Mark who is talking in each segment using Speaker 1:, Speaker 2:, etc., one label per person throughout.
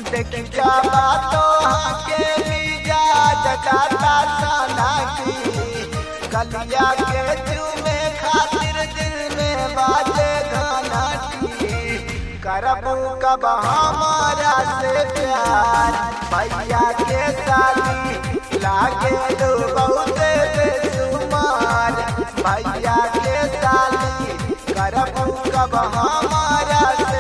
Speaker 1: देखी जावा तो के लीजा जगाता साना की कलिया के चूमे खातिर दिल में बाजे गाना की करबू कब हमारा से प्यार भैया के साली लागे दो बहुत बेसुमार भैया के साली करबू कब हमारा से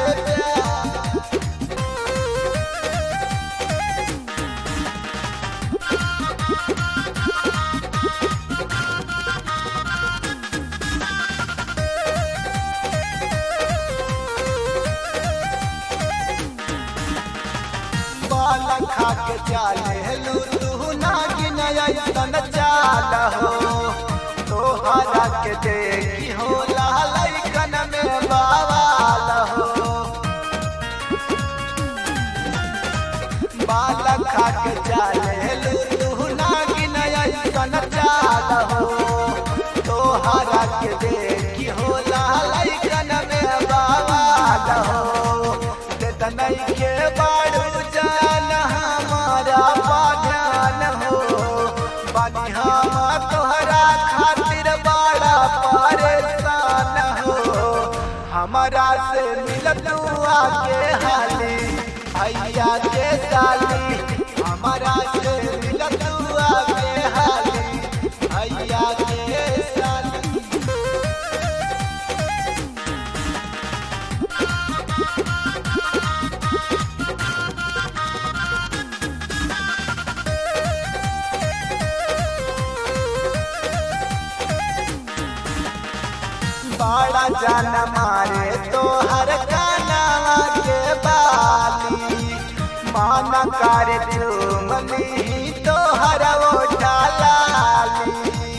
Speaker 1: खा के चाले लू तू नागिन ऐसन चाल हो तोहरा के देखी हो लइकन में बवाल हो बाल खा के चाले लू तू नागिन ऐसन चाल हो तोहरा के देखी हो लइकन में बवाल हो तनई के बाड़ू जान हमारा बागान हो बनी हम तोहरा खातिर बड़ा परेशान हो हमारा से मिलतू आके हाली भैया के साली हमारा से मिलतू आके हाली भैया के साली बड़ा जान मारे तो हर कानावा के बाली माना कर चुमली तो हर ओठा लाली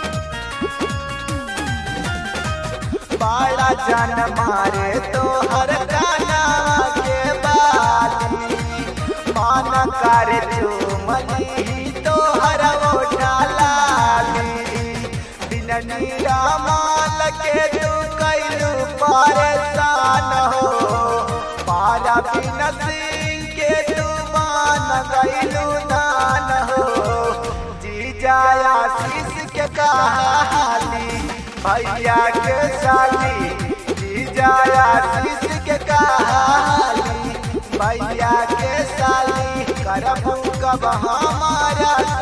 Speaker 1: बड़ा जान मारे तो हर कानावा के बाली माना कर चुमली तो हर ओठा लाली बिन नीरा माल के तू कैलू परेशान हो पारा बिन सिंह के तू मान गैलू दान हो जीजा आशीष के कहाली भैया के साली जीजा आशीष के कहाली भैया के साली करबू कब हमारा